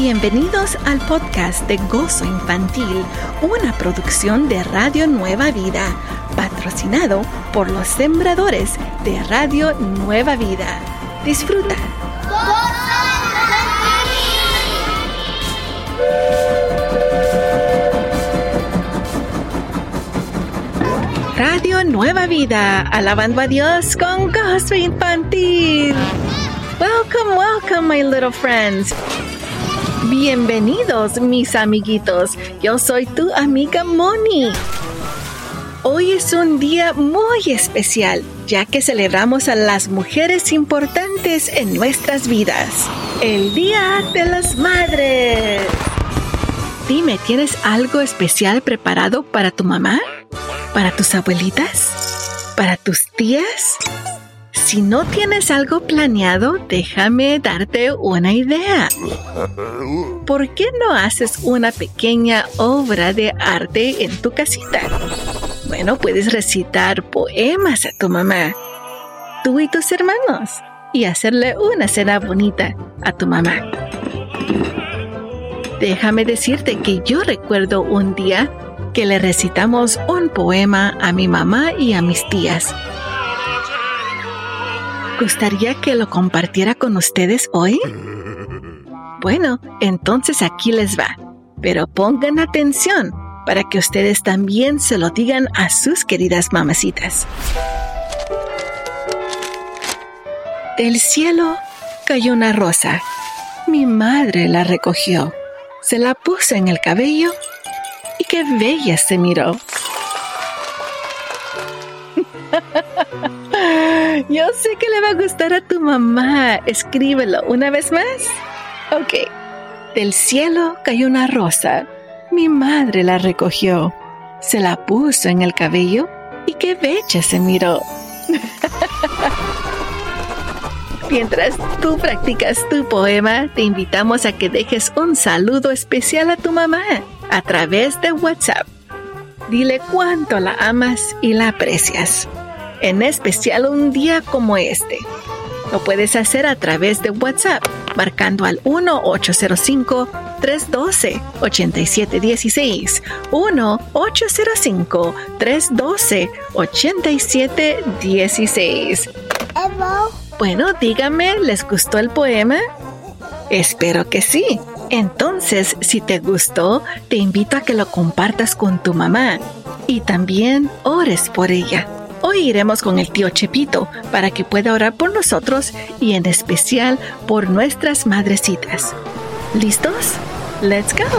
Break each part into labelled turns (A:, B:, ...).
A: Bienvenidos al podcast de Gozo Infantil, una producción de Radio Nueva Vida, patrocinado por los sembradores de Radio Nueva Vida. Disfruta. Radio Nueva Vida, alabando a Dios con Gozo Infantil. Welcome, welcome, my little friends. Bienvenidos, mis amiguitos. Yo soy tu amiga Moni. Hoy es un día muy especial, ya que celebramos a las mujeres importantes en nuestras vidas. El Día de las Madres. Dime, ¿tienes algo especial preparado para tu mamá? ¿Para tus abuelitas? ¿Para tus tías? Si no tienes algo planeado, déjame darte una idea. ¿Por qué no haces una pequeña obra de arte en tu casita? Bueno, puedes recitar poemas a tu mamá, tú y tus hermanos, y hacerle una cena bonita a tu mamá. Déjame decirte que yo recuerdo un día que le recitamos un poema a mi mamá y a mis tías. ¿Gustaría que lo compartiera con ustedes hoy? Bueno, entonces aquí les va. Pero pongan atención para que ustedes también se lo digan a sus queridas mamacitas. Del cielo cayó una rosa. Mi madre la recogió. Se la puso en el cabello y qué bella se miró. Yo sé que le va a gustar a tu mamá. Escríbelo una vez más. Ok. Del cielo cayó una rosa. Mi madre la recogió. Se la puso en el cabello y qué bella se miró. Mientras tú practicas tu poema, te invitamos a que dejes un saludo especial a tu mamá a través de WhatsApp. Dile cuánto la amas y la aprecias. En especial un día como este. Lo puedes hacer a través de WhatsApp, marcando al 1-805-312-8716. 1-805-312-8716. Bueno, dígame, ¿les gustó el poema? Espero que sí. Entonces, si te gustó, te invito a que lo compartas con tu mamá y también ores por ella. Hoy iremos con el tío Chepito para que pueda orar por nosotros y en especial por nuestras madrecitas. ¿Listos? ¡Let's go!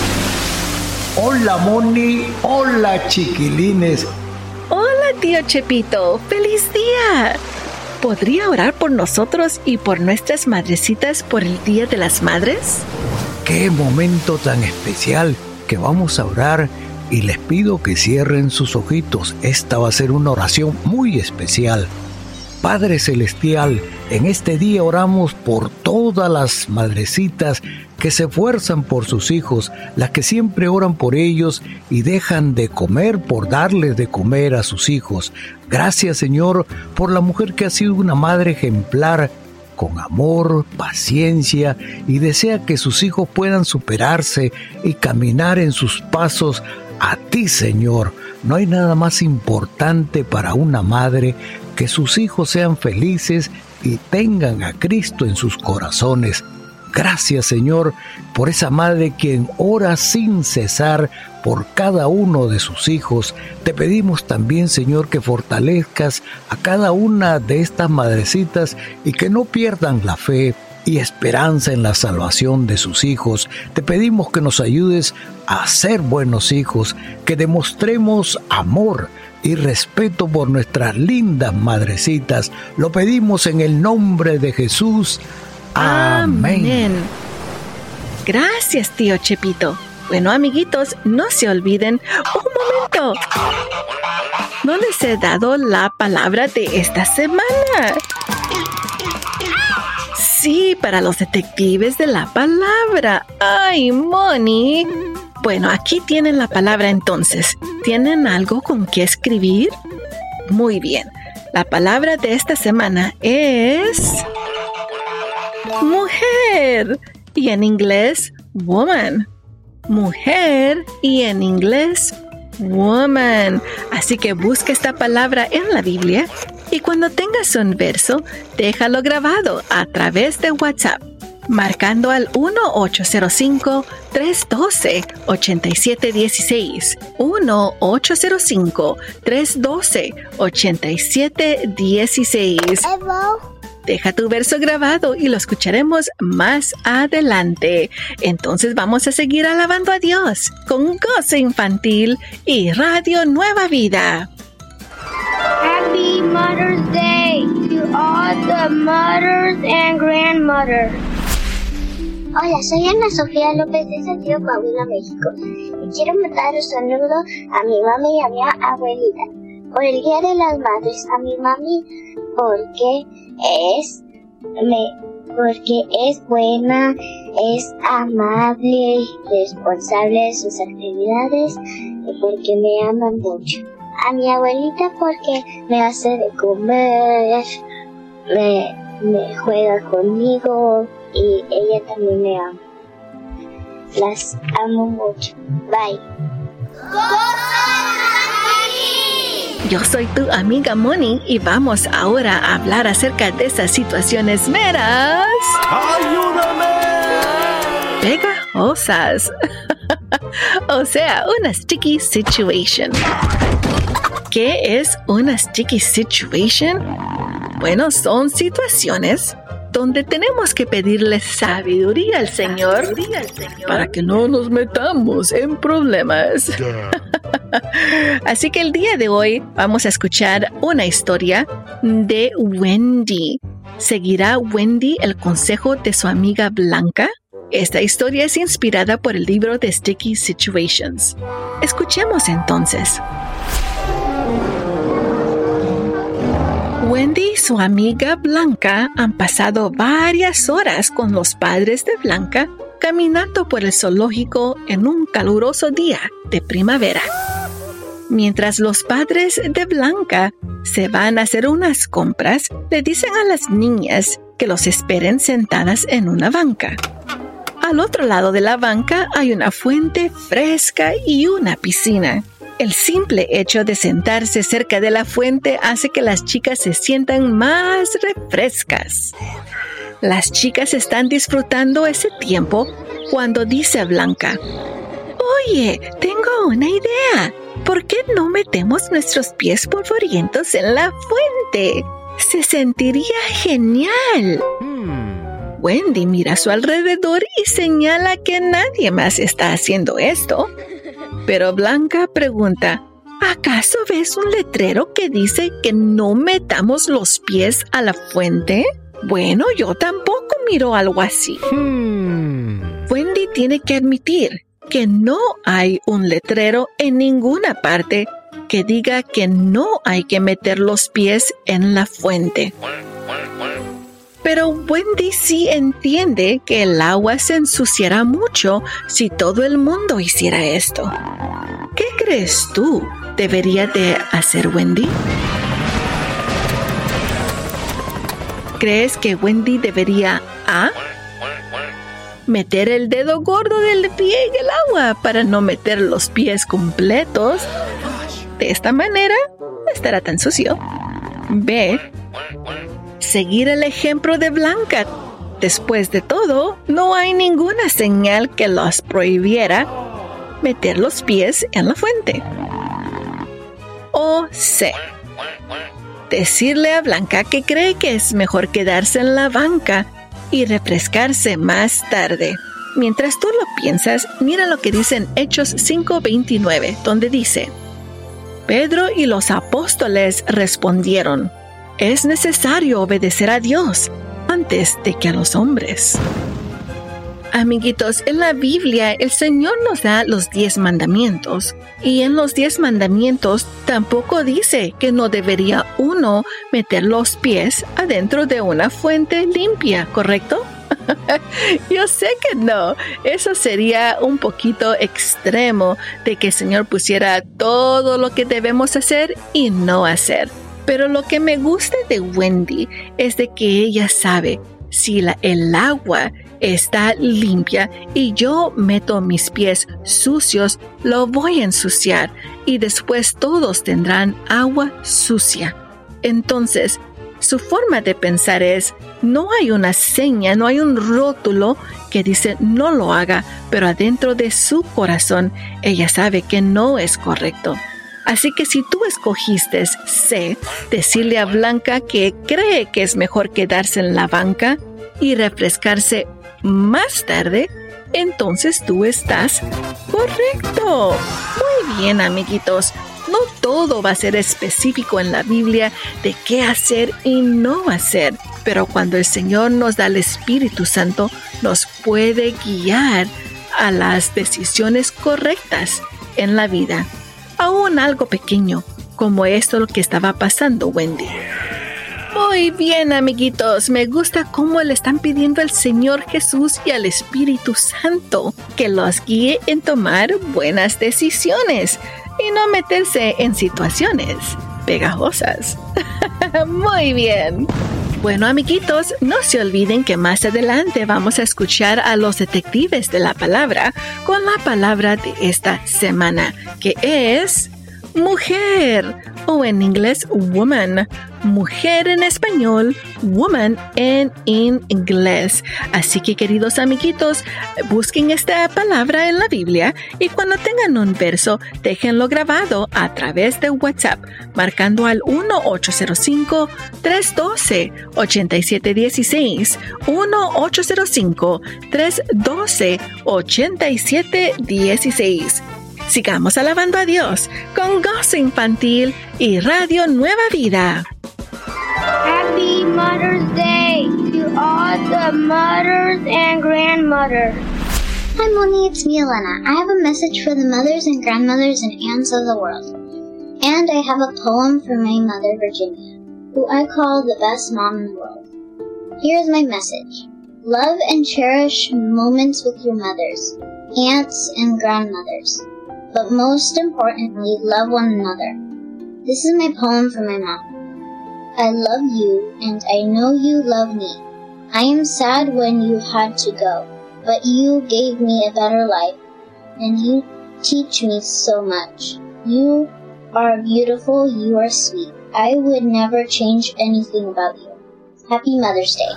B: Hola Moni, hola chiquilines.
A: Hola tío Chepito, ¡feliz día! ¿Podría orar por nosotros y por nuestras madrecitas por el Día de las Madres?
B: ¡Qué momento tan especial que vamos a orar! Y les pido que cierren sus ojitos. Esta va a ser una oración muy especial. Padre Celestial, en este día oramos por todas las madrecitas que se esfuerzan por sus hijos, las que siempre oran por ellos y dejan de comer por darles de comer a sus hijos. Gracias, Señor, por la mujer que ha sido una madre ejemplar, con amor, paciencia y desea que sus hijos puedan superarse y caminar en sus pasos a ti, Señor. No hay nada más importante para una madre que sus hijos sean felices y tengan a Cristo en sus corazones. Gracias, Señor, por esa madre quien ora sin cesar por cada uno de sus hijos. Te pedimos también, Señor, que fortalezcas a cada una de estas madrecitas y que no pierdan la fe y esperanza en la salvación de sus hijos. Te pedimos que nos ayudes a ser buenos hijos, que demostremos amor y respeto por nuestras lindas madrecitas. Lo pedimos en el nombre de Jesús. Amén.
A: Gracias, tío Chepito. Bueno, amiguitos, no se olviden. ¡Un momento! No les he dado la palabra de esta semana. Sí, para los detectives de la palabra. ¡Ay, Moni! Bueno, aquí tienen la palabra entonces. ¿Tienen algo con qué escribir? Muy bien. La palabra de esta semana es mujer. y en inglés woman. Mujer y en inglés woman. Así que busca esta palabra en la Biblia y cuando tengas un verso, déjalo grabado a través de WhatsApp, marcando al 1-805-312-8716. 1-805-312-8716. Deja tu verso grabado y lo escucharemos más adelante. Entonces vamos a seguir alabando a Dios con Gozo Infantil y Radio Nueva Vida.
C: Happy Mother's Day to all the mothers and grandmothers.
D: Hola, soy Ana Sofía López de Santiago, Coahuila, México. Y quiero mandar un saludo a mi mami y a mi abuelita por el Día de las Madres. A mi mami porque es buena, es amable, responsable de sus actividades y porque me ama mucho. A mi abuelita porque me hace de comer, me juega conmigo y ella también me ama. Las amo mucho. Bye.
A: Yo soy tu amiga Moni y vamos ahora a hablar acerca de esas situaciones meras.
E: ¡Ayúdame!
A: Pegajosas. O sea, una sticky situation. ¿Qué es una sticky situation? Bueno, son situaciones donde tenemos que pedirle sabiduría al Señor para que no nos metamos en problemas. Así que el día de hoy vamos a escuchar una historia de Wendy. ¿Seguirá Wendy el consejo de su amiga Blanca? Esta historia es inspirada por el libro de Sticky Situations. Escuchemos entonces. Wendy y su amiga Blanca han pasado varias horas con los padres de Blanca caminando por el zoológico en un caluroso día de primavera. Mientras los padres de Blanca se van a hacer unas compras, le dicen a las niñas que los esperen sentadas en una banca. Al otro lado de la banca hay una fuente fresca y una piscina. El simple hecho de sentarse cerca de la fuente hace que las chicas se sientan más refrescas. Las chicas están disfrutando ese tiempo cuando dice Blanca: «Oye, tengo una idea. ¿Por qué no metemos nuestros pies polvorientos en la fuente? Se sentiría genial». Wendy mira a su alrededor y señala que nadie más está haciendo esto. Pero Blanca pregunta: ¿acaso ves un letrero que dice que no metamos los pies a la fuente? Bueno, yo tampoco miro algo así. Wendy tiene que admitir que no hay un letrero en ninguna parte que diga que no hay que meter los pies en la fuente. Pero Wendy sí entiende que el agua se ensuciará mucho si todo el mundo hiciera esto. ¿Qué crees tú debería de hacer Wendy? ¿Crees que Wendy debería A: meter el dedo gordo del pie en el agua para no meter los pies completos? De esta manera no estará tan sucio. B: seguir el ejemplo de Blanca. Después de todo, no hay ninguna señal que los prohibiera meter los pies en la fuente. O C: decirle a Blanca que cree que es mejor quedarse en la banca y refrescarse más tarde. Mientras tú lo piensas, mira lo que dice en Hechos 5:29, donde dice: Pedro y los apóstoles respondieron: es necesario obedecer a Dios antes de que a los hombres. Amiguitos, en la Biblia el Señor nos da los 10 mandamientos y en los 10 mandamientos tampoco dice que no debería uno meter los pies adentro de una fuente limpia, ¿correcto? Yo sé que no, eso sería un poquito extremo de que el Señor pusiera todo lo que debemos hacer y no hacer. Pero lo que me gusta de Wendy es de que ella sabe Si el agua está limpia y yo meto mis pies sucios, lo voy a ensuciar y después todos tendrán agua sucia. Entonces, su forma de pensar es, no hay una seña, no hay un rótulo que dice no lo haga, pero adentro de su corazón ella sabe que no es correcto. Así que si tú escogiste C, decirle a Blanca que cree que es mejor quedarse en la banca y refrescarse más tarde, entonces tú estás correcto. Muy bien, amiguitos. No todo va a ser específico en la Biblia de qué hacer y no hacer, pero cuando el Señor nos da el Espíritu Santo, nos puede guiar a las decisiones correctas en la vida. Aún algo pequeño, como esto lo que estaba pasando, Wendy. Muy bien, amiguitos, me gusta cómo le están pidiendo al Señor Jesús y al Espíritu Santo que los guíe en tomar buenas decisiones y no meterse en situaciones pegajosas. Muy bien. Bueno, amiguitos, no se olviden que más adelante vamos a escuchar a los detectives de la palabra con la palabra de esta semana, que es mujer, o en inglés woman. Mujer en español, woman en inglés. Así que, queridos amiguitos, busquen esta palabra en la Biblia y cuando tengan un verso, déjenlo grabado a través de WhatsApp, marcando al 1-805-312-8716, 1-805-312-8716. Sigamos alabando a Dios con Gozo Infantil y Radio Nueva Vida.
C: Happy Mother's Day to all the mothers and grandmothers.
D: Hi, Moni, it's me, Elena. I have a message for the mothers and grandmothers and aunts of the world. And I have a poem for my mother, Virginia, who I call the best mom in the world. Here's my message. Love and cherish moments with your mothers, aunts, and grandmothers. But most importantly, love one another. This is my poem for my mom. I love you, and I know you love me. I am sad when you had to go, but you gave me a better life, and you teach me so much. You are beautiful, you are sweet. I would never change anything about you. Happy Mother's Day.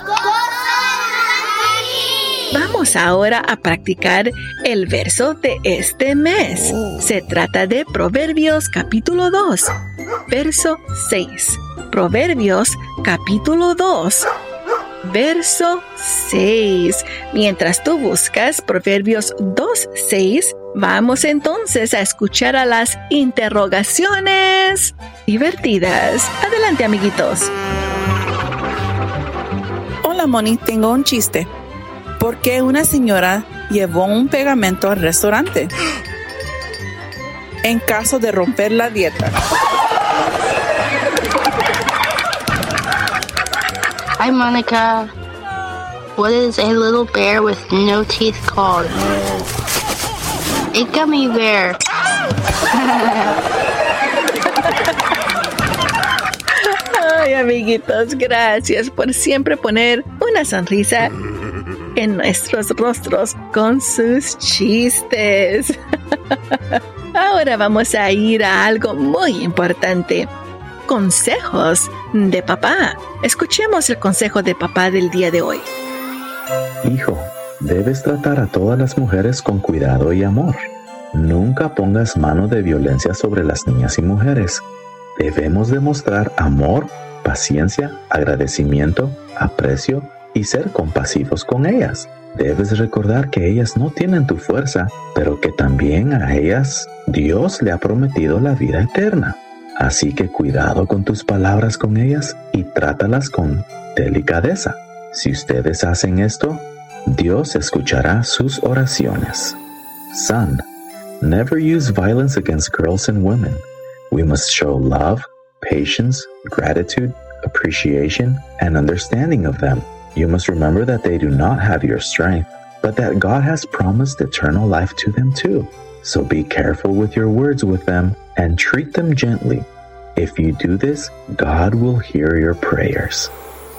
A: Vamos ahora a practicar el verso de este mes. Se trata de Proverbios capítulo 2, verso 6. Proverbios capítulo 2, verso 6. Mientras tú buscas Proverbios 2:6, vamos entonces a escuchar a las interrogaciones divertidas. Adelante, amiguitos.
F: Hola, Moni, tengo un chiste. ¿Por qué una señora llevó un pegamento al restaurante? En caso de romper la dieta.
G: Hi, Monica. What is a little bear with no teeth called? A gummy bear.
A: Ay, amiguitos, gracias por siempre poner una sonrisa en nuestros rostros con sus chistes. Ahora vamos a ir a algo muy importante. Consejos de papá. Escuchemos el consejo de papá del día de hoy.
H: Hijo, debes tratar a todas las mujeres con cuidado y amor. Nunca pongas mano de violencia sobre las niñas y mujeres. Debemos demostrar amor, paciencia, agradecimiento, aprecio y ser compasivos con ellas. Debes recordar que ellas no tienen tu fuerza, pero que también a ellas Dios le ha prometido la vida eterna. Así que cuidado con tus palabras con ellas y trátalas con delicadeza. Si ustedes hacen esto, Dios escuchará sus oraciones. Son, never use violence against girls and women. We must show love, patience, gratitude, appreciation, and understanding of them. You must remember that they do not have your strength, but that God has promised eternal life to them too. So be careful with your words with them and treat them gently. If you do this, God will hear your prayers.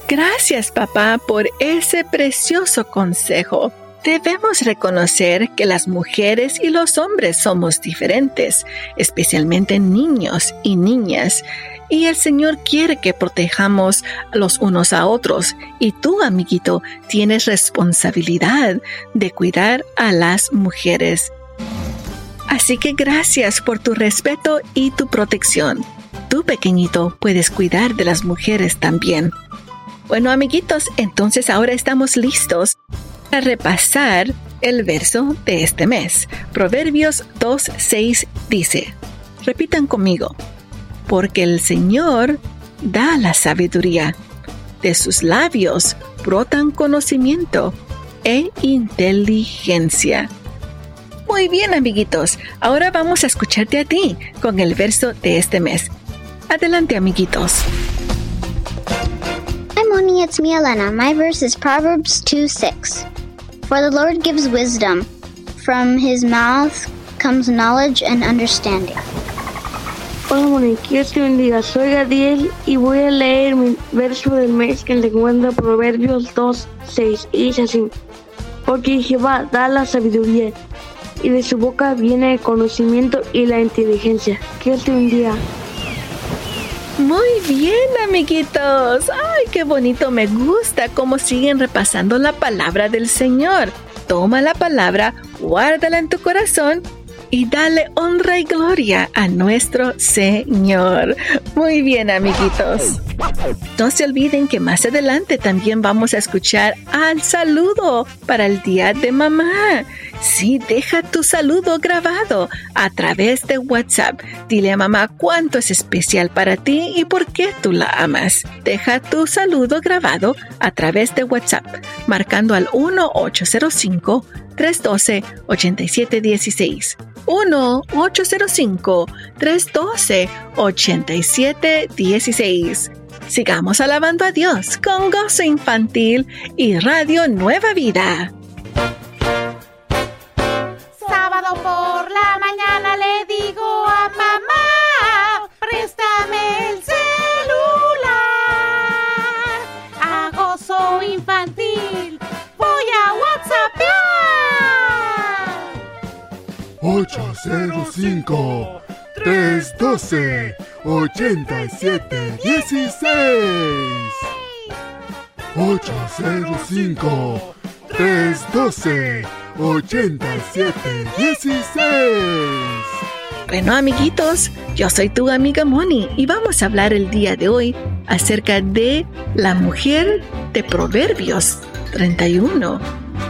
A: Gracias, papá, por ese precioso consejo. Debemos reconocer que las mujeres y los hombres somos diferentes, especialmente niños y niñas, y el Señor quiere que protejamos los unos a otros, y tú, amiguito, tienes responsabilidad de cuidar a las mujeres. Así que gracias por tu respeto y tu protección. Tú, pequeñito, puedes cuidar de las mujeres también. Bueno, amiguitos, entonces ahora estamos listos a repasar el verso de este mes. Proverbios 2:6 dice, repitan conmigo, porque el Señor da la sabiduría, de sus labios brotan conocimiento e inteligencia. Muy bien, amiguitos, ahora vamos a escucharte a ti con el verso de este mes. Adelante, amiguitos.
D: Hi, Moni, it's me, Elena. My verse is Proverbs 2:6. For the Lord gives wisdom. From his mouth comes knowledge and understanding.
I: Hola, Moni, Dios te bendiga. Soy Gadiel y voy a leer mi verso del mes que se encuentra en Proverbios 2:6. Y dice así, porque Jehová da la sabiduría y de su boca viene el conocimiento y la inteligencia. Que Dios te bendiga.
A: Muy bien, amiguitos. ¡Ay, qué bonito! Me gusta cómo siguen repasando la palabra del Señor. Toma la palabra, guárdala en tu corazón y dale honra y gloria a nuestro Señor. Muy bien, amiguitos. No se olviden que más adelante también vamos a escuchar al saludo para el Día de Mamá. Sí, deja tu saludo grabado a través de WhatsApp. Dile a mamá cuánto es especial para ti y por qué tú la amas. Deja tu saludo grabado a través de WhatsApp, marcando al 1-805-312-8716. 1-805-312-8716. Sigamos alabando a Dios con Gozo Infantil y Radio Nueva Vida.
J: Sábado por la mañana le digo a mamá, préstame el celular. A Gozo Infantil voy a WhatsAppear.
E: 805-312-8716. 805-312-8716.
A: Bueno, amiguitos, yo soy tu amiga Moni y vamos a hablar el día de hoy acerca de la mujer de Proverbios 31.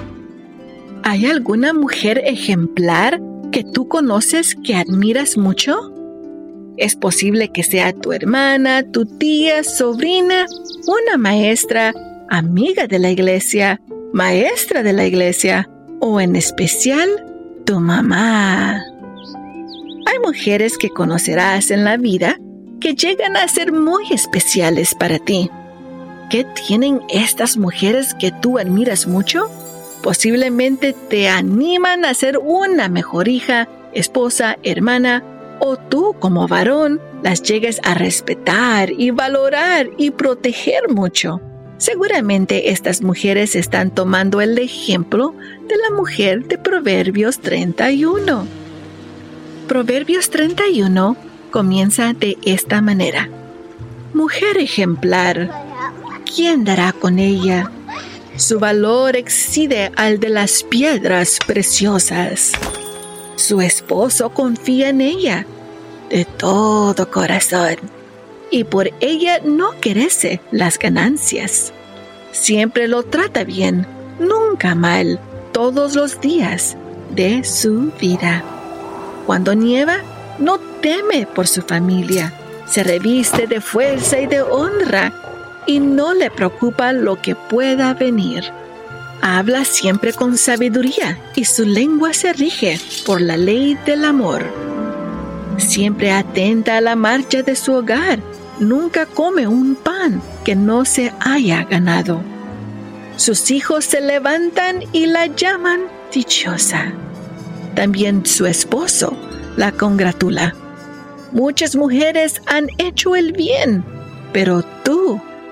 A: ¿Hay alguna mujer ejemplar que tú conoces que admiras mucho? Es posible que sea tu hermana, tu tía, sobrina, una maestra, amiga de la iglesia, maestra de la iglesia o en especial tu mamá. Hay mujeres que conocerás en la vida que llegan a ser muy especiales para ti. ¿Qué tienen estas mujeres que tú admiras mucho? Posiblemente te animan a ser una mejor hija, esposa, hermana, o tú como varón las llegues a respetar y valorar y proteger mucho. Seguramente estas mujeres están tomando el ejemplo de la mujer de Proverbios 31. Proverbios 31 comienza de esta manera. Mujer ejemplar, ¿quién dará con ella? Su valor excede al de las piedras preciosas. Su esposo confía en ella de todo corazón y por ella no carece las ganancias. Siempre lo trata bien, nunca mal, todos los días de su vida. Cuando nieva, no teme por su familia, se reviste de fuerza y de honra y no le preocupa lo que pueda venir. Habla siempre con sabiduría y su lengua se rige por la ley del amor. Siempre atenta a la marcha de su hogar, nunca come un pan que no se haya ganado. Sus hijos se levantan y la llaman dichosa. También su esposo la congratula. Muchas mujeres han hecho el bien, pero tú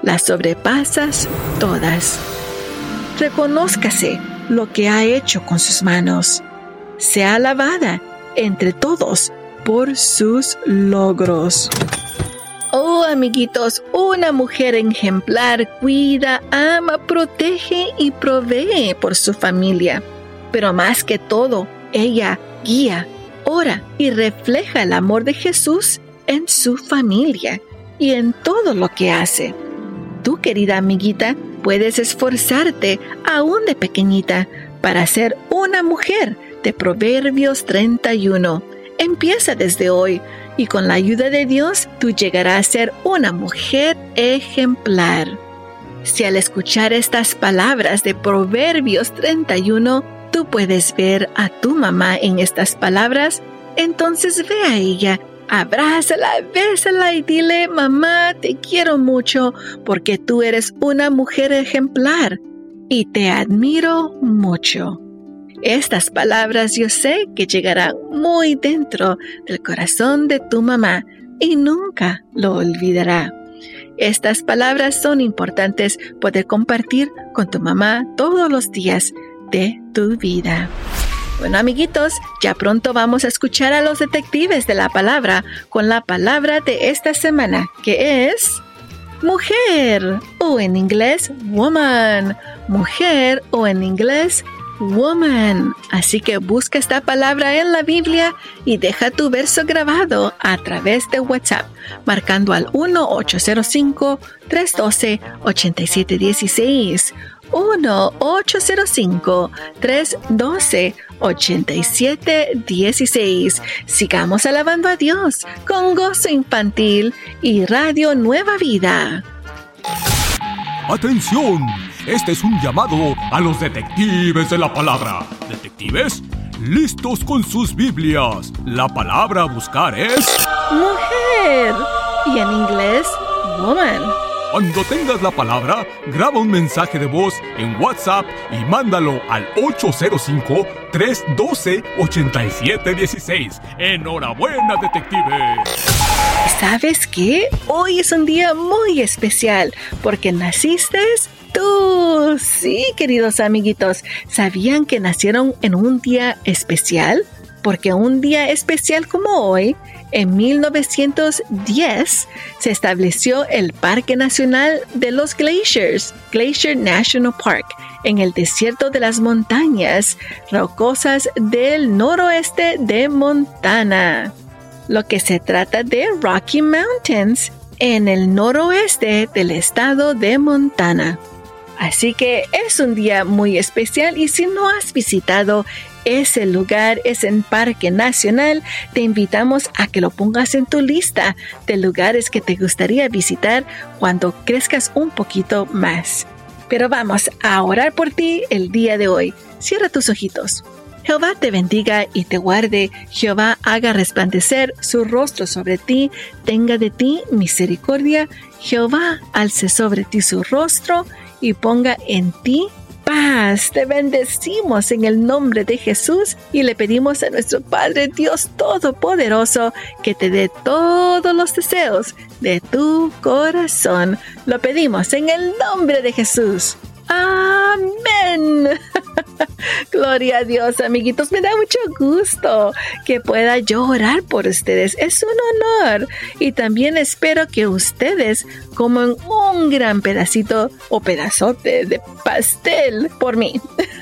A: las sobrepasas todas. Reconózcase lo que ha hecho con sus manos. Sea alabada entre todos por sus logros. Oh, amiguitos, una mujer ejemplar cuida, ama, protege y provee por su familia. Pero más que todo, ella guía, ora y refleja el amor de Jesús en su familia y en todo lo que hace. Tú, querida amiguita, puedes esforzarte aún de pequeñita para ser una mujer de Proverbios 31. Empieza desde hoy y con la ayuda de Dios tú llegarás a ser una mujer ejemplar. Si al escuchar estas palabras de Proverbios 31, tú puedes ver a tu mamá en estas palabras, entonces ve a ella, abrázala, bésala y dile: mamá, te quiero mucho porque tú eres una mujer ejemplar y te admiro mucho. Estas palabras yo sé que llegarán muy dentro del corazón de tu mamá y nunca lo olvidará. Estas palabras son importantes poder compartir con tu mamá todos los días de tu vida. Bueno, amiguitos, ya pronto vamos a escuchar a los detectives de la palabra con la palabra de esta semana, que es mujer, o en inglés woman, mujer, o en inglés woman. Así que busca esta palabra en la Biblia y deja tu verso grabado a través de WhatsApp, marcando al 1-805-312-8716. 1-805-312-8716. Sigamos alabando a Dios con Gozo Infantil y Radio Nueva Vida.
K: ¡Atención! Este es un llamado a los detectives de la palabra. ¿Detectives? ¡Listos con sus Biblias! La palabra a buscar es
A: mujer y en inglés woman.
K: Cuando tengas la palabra, graba un mensaje de voz en WhatsApp y mándalo al 805-312-8716. ¡Enhorabuena, detective!
A: ¿Sabes qué? Hoy es un día muy especial porque naciste tú. Sí, queridos amiguitos, ¿sabían que nacieron en un día especial? Porque un día especial como hoy, en 1910, se estableció el Parque Nacional de los Glaciers, Glacier National Park, en el desierto de las montañas rocosas del noroeste de Montana. Lo que se trata de Rocky Mountains, en el noroeste del estado de Montana. Así que es un día muy especial y si no has visitado ese lugar, ese parque nacional, te invitamos a que lo pongas en tu lista de lugares que te gustaría visitar cuando crezcas un poquito más. Pero vamos a orar por ti el día de hoy. Cierra tus ojitos. Jehová te bendiga y te guarde. Jehová haga resplandecer su rostro sobre ti, tenga de ti misericordia. Jehová alce sobre ti su rostro y ponga en ti paz. Te bendecimos en el nombre de Jesús y le pedimos a nuestro Padre Dios Todopoderoso que te dé todos los deseos de tu corazón. Lo pedimos en el nombre de Jesús. Amén. Gloria a Dios, amiguitos. Me da mucho gusto que pueda yo orar por ustedes. Es un honor. Y también espero que ustedes coman un gran pedacito o pedazote de pastel por mí.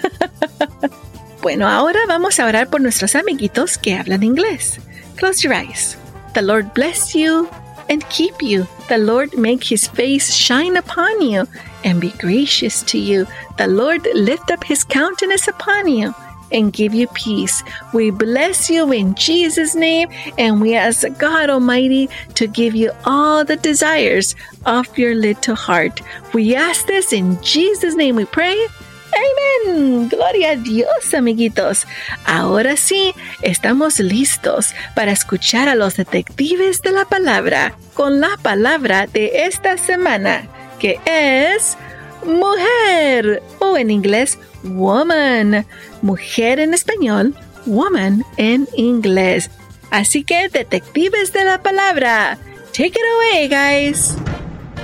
A: Bueno, ahora vamos a orar por nuestros amiguitos que hablan inglés. Close your eyes. The Lord bless you and keep you. The Lord make his face shine upon you and be gracious to you. The Lord lift up his countenance upon you and give you peace. We bless you in Jesus' name, and we ask God Almighty to give you all the desires of your little heart. We ask this in Jesus' name we pray. Amén. Gloria a Dios, amiguitos. Ahora sí, estamos listos para escuchar a los detectives de la palabra con la palabra de esta semana, que es mujer, o en inglés woman. Mujer en español, woman en inglés. Así que, detectives de la palabra, take it away, guys.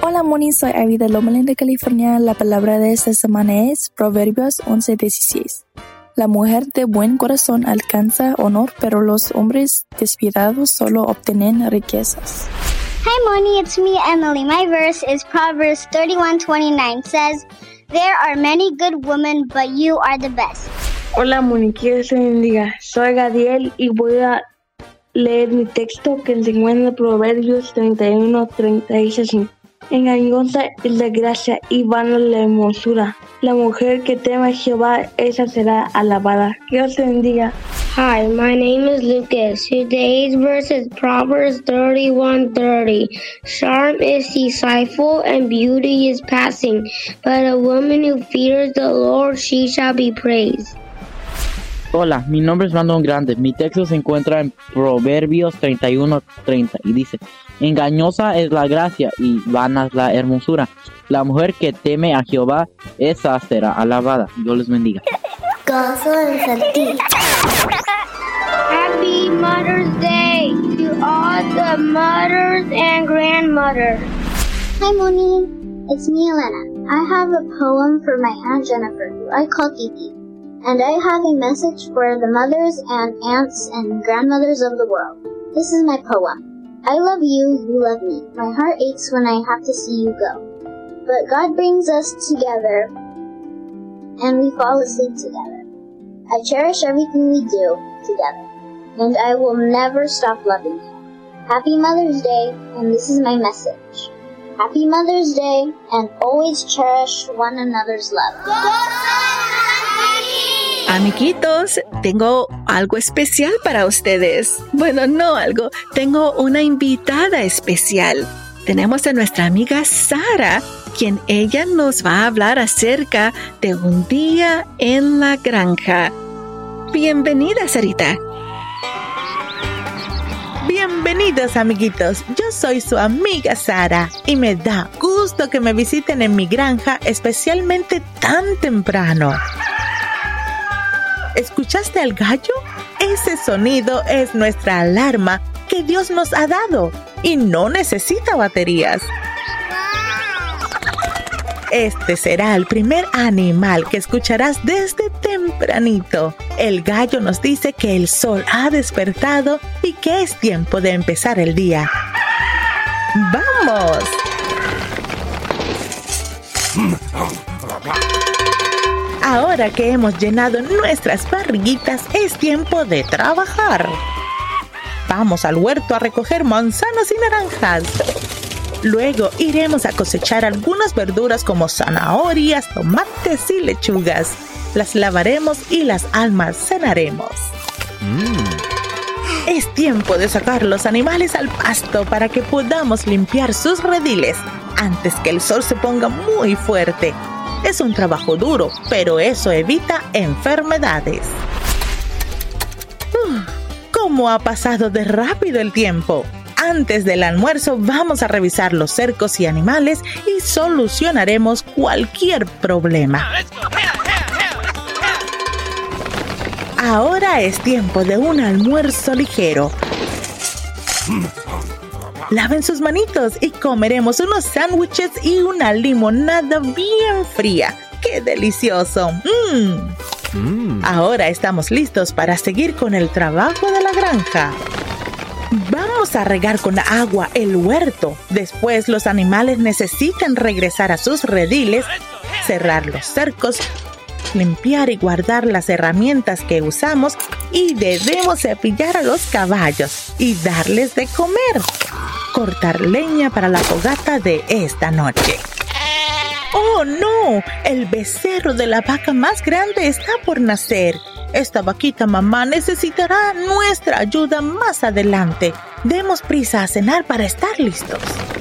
F: Hola Moni, soy Ivy de Loma Linda, California. La palabra de esta semana es Proverbios 11:16. La mujer de buen corazón alcanza honor, pero los hombres despiadados solo obtienen riquezas.
D: Hi Moni, it's me Emily. My verse is Proverbs 31:29. Says, "There are many good women, but you are the best."
I: Hola Moni, que Dios te bendiga. Soy Gadiel y voy a leer mi texto que se encuentra en Proverbios 31:36. Engañosa es la gracia y vana la hermosura. La mujer que teme a Jehová, esa será alabada. Que Dios te bendiga.
C: Hi, my name is Lucas. Today's verse is Proverbs 31:30. Charm is deceitful and beauty is passing, but a woman who fears the Lord, she shall be praised.
L: Hola, mi nombre es Brandon Grande. Mi texto se encuentra en Proverbios 31:30 y dice: engañosa es la gracia y vana es la hermosura. La mujer que teme a Jehová, esa será alabada. Dios les bendiga.
D: Gozo infantil.
C: Happy Mother's Day to all the mothers and grandmothers.
D: Hi Moni, it's me Elena. I have a poem for my Aunt Jennifer, who I call Kiki. And I have a message for the mothers and aunts and grandmothers of the world. This is my poem. I love you, you love me. My heart aches when I have to see you go. But God brings us together, and we fall asleep together. I cherish everything we do together, and I will never stop loving you. Happy Mother's Day, and this is my message. Happy Mother's Day, and always cherish one another's love.
A: Amiguitos, tengo algo especial para ustedes. Bueno, no algo, tengo una invitada especial. Tenemos a nuestra amiga Sara, quien ella nos va a hablar acerca de un día en la granja. Bienvenida, Sarita.
M: Bienvenidos, amiguitos. Yo soy su amiga Sara y me da gusto que me visiten en mi granja, especialmente tan temprano. ¿Escuchaste al gallo? Ese sonido es nuestra alarma que Dios nos ha dado y no necesita baterías. Este será el primer animal que escucharás desde tempranito. El gallo nos dice que el sol ha despertado y que es tiempo de empezar el día. ¡Vamos! Ahora que hemos llenado nuestras barriguitas, es tiempo de trabajar. Vamos al huerto a recoger manzanas y naranjas. Luego iremos a cosechar algunas verduras como zanahorias, tomates y lechugas. Las lavaremos y las almacenaremos. Es tiempo de sacar los animales al pasto para que podamos limpiar sus rediles antes que el sol se ponga muy fuerte. Es un trabajo duro, pero eso evita enfermedades. ¿Cómo ha pasado de rápido el tiempo? Antes del almuerzo vamos a revisar los cercos y animales y solucionaremos cualquier problema. Ahora es tiempo de un almuerzo ligero. Laven sus manitos y comeremos unos sándwiches y una limonada bien fría. ¡Qué delicioso! Ahora estamos listos para seguir con el trabajo de la granja. Vamos a regar con agua el huerto. Después los animales necesitan regresar a sus rediles, cerrar los cercos, limpiar y guardar las herramientas que usamos y debemos cepillar a los caballos y darles de comer. Cortar leña para la fogata de esta noche. ¡Oh, no! El becerro de la vaca más grande está por nacer. Esta vaquita mamá necesitará nuestra ayuda más adelante. Demos prisa a cenar para estar listos.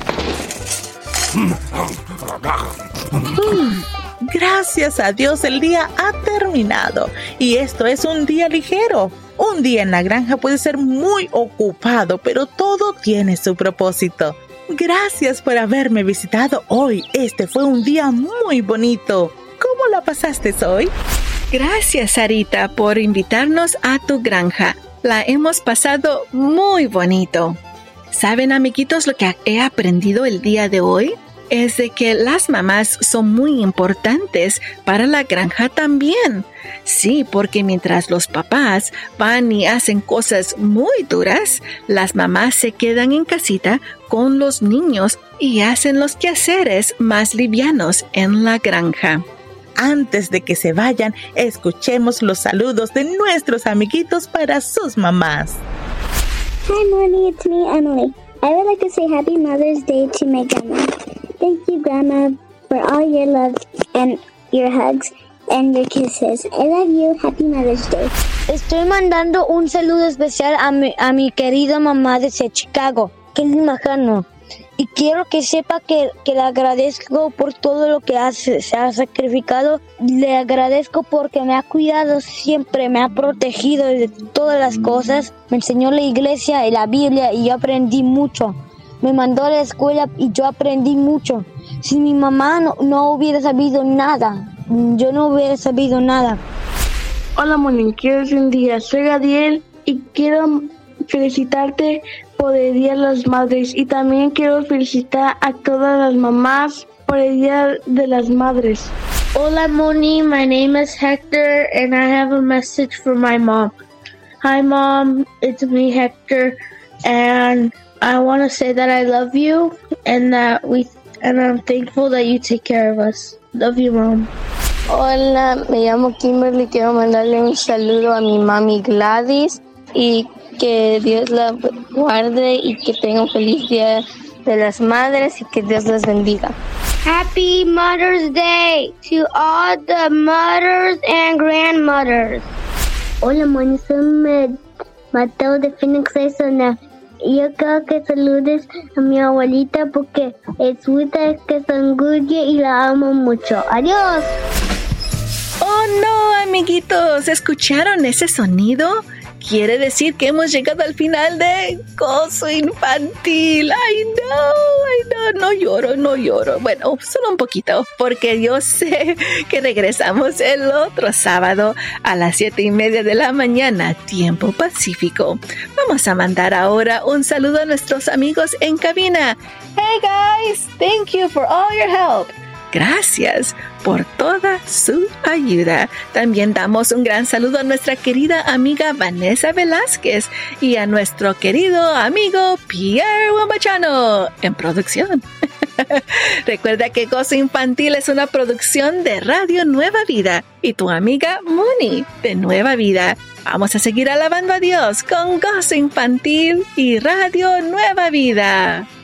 M: Gracias a Dios el día ha terminado y esto es un día ligero. Un día en la granja puede ser muy ocupado, pero todo tiene su propósito. Gracias por haberme visitado hoy. Este fue un día muy bonito. ¿Cómo la pasaste hoy?
A: Gracias, Sarita, por invitarnos a tu granja. La hemos pasado muy bonito. ¿Saben, amiguitos, lo que he aprendido el día de hoy? es de que las mamás son muy importantes para la granja también. Sí, porque mientras los papás van y hacen cosas muy duras, las mamás se quedan en casita con los niños y hacen los quehaceres más livianos en la granja.
M: Antes de que se vayan, escuchemos los saludos de nuestros amiguitos para sus mamás.
D: Hi, Moni, it's me, Emily. I would like to say Happy Mother's Day to my grandma. Thank you, Grandma, for all your love and your hugs and your kisses. I love you. Happy Mother's Day.
C: Estoy mandando un saludo especial a mi querida mamá desde Chicago, Kelly Majano. Y quiero que sepa que le agradezco por todo lo que se ha sacrificado. Le agradezco porque me ha cuidado siempre, me ha protegido de todas las cosas. Me enseñó la iglesia y la Biblia y yo aprendí mucho. Me mandó a la escuela y yo aprendí mucho. Si mi mamá no hubiera sabido nada, yo no hubiera sabido nada.
I: Hola, Moni, quiero decir un día. Soy Gadiel y quiero felicitarte por el Día de las Madres y también quiero felicitar a todas las mamás por el Día de las Madres.
N: Hola, Moni, my name is Hector and I have a message for my mom. Hi, Mom, it's me, Hector, and I want to say that I love you and I'm thankful that you take care of us. Love you, Mom.
O: Hola, me llamo Kimberly, quiero mandarle un saludo a mi mami Gladys y que Dios la guarde y que tenga un feliz Día de las Madres y que Dios las bendiga.
C: Happy Mother's Day to all the mothers and grandmothers.
D: Hola, Moni, soy Mateo de Phoenix, Arizona. Yo creo que saludes a mi abuelita porque es una que se orgulle y la amo mucho. ¡Adiós!
A: ¡Oh, no, amiguitos! ¿Escucharon ese sonido? Quiere decir que hemos llegado al final de Gozo Infantil. ¡Ay, no! No lloro. Bueno, solo un poquito, porque yo sé que regresamos el otro sábado a las 7:30 de la mañana, tiempo pacífico. Vamos a mandar ahora un saludo a nuestros amigos en cabina. Hey, guys! Thank you for all your help. Gracias por toda su ayuda. También damos un gran saludo a nuestra querida amiga Vanessa Velázquez y a nuestro querido amigo Pierre Wambachano en producción. Recuerda que Gozo Infantil es una producción de Radio Nueva Vida y tu amiga Moni de Nueva Vida. Vamos a seguir alabando a Dios con Gozo Infantil y Radio Nueva Vida.